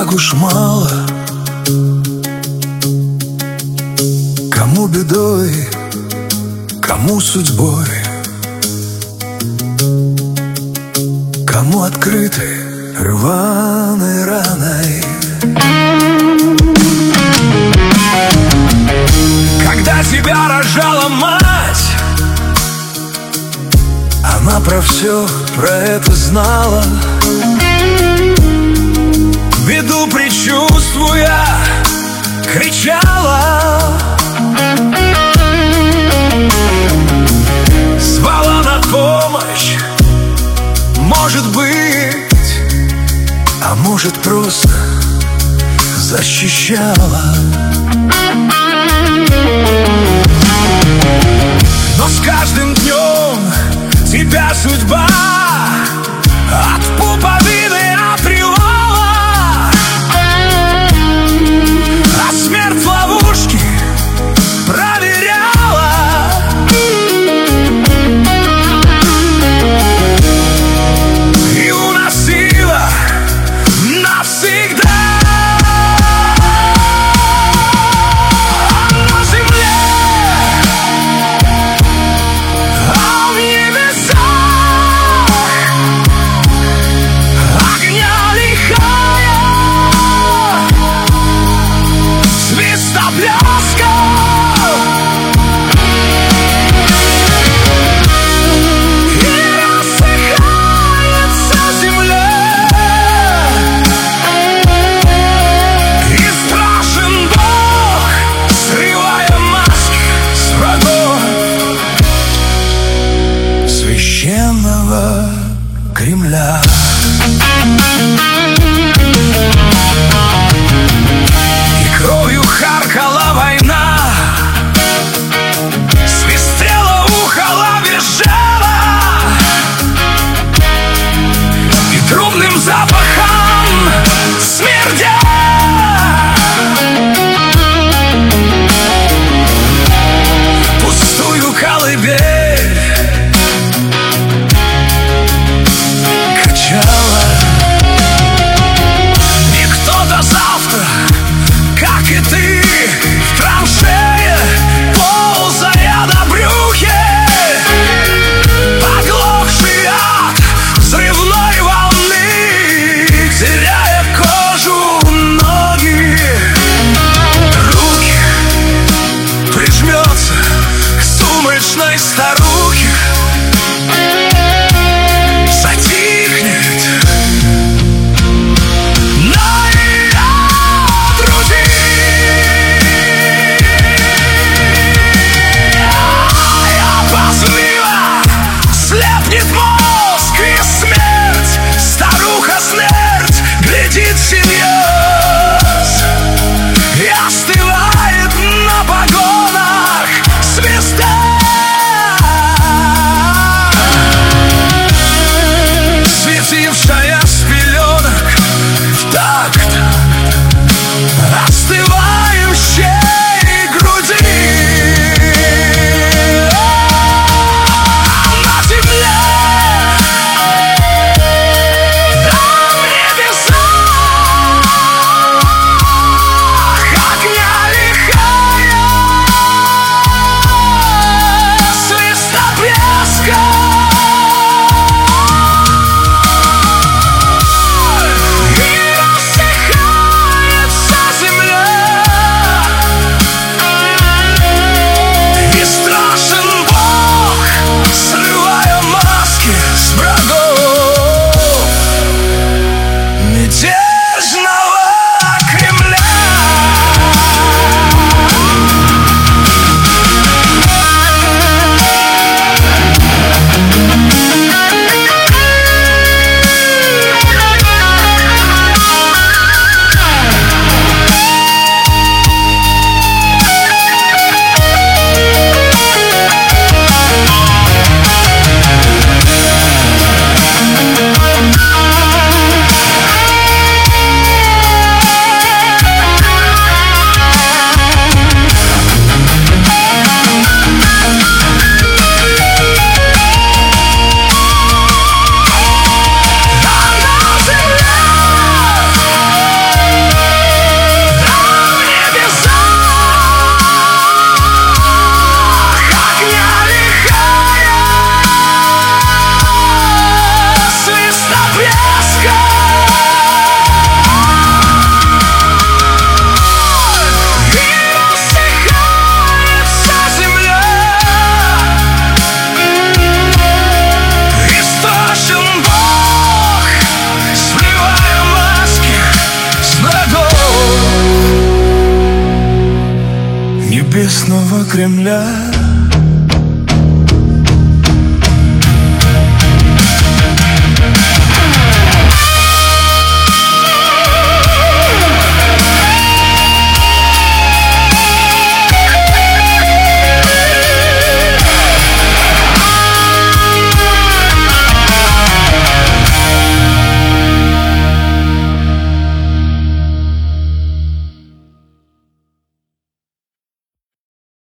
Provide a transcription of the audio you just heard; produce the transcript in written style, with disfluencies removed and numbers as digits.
так уж мало. Кому бедой, кому судьбой, кому открытой рваной раной. Когда тебя рожала мать, она про все про это знала. В виду предчувствуя, кричала, звала на помощь, может быть, а может просто защищала. Но с каждым днем тебя судьба от пуповины отрывала, а смерть в ловушке проверяла. И уносила навсегда. Священного Кремля. И кровью харкала война, свистела, ухала, визжала, и трупным запахом смердела. Пустую колыбель качала. И кто-то завтра, как и ты, в траншее, ползая на брюхе, оглохший от взрывной волны, теряя кожу, ноги, руки, прижмется к сумрачной старухе, затихнет. Но ее небесного Кремля.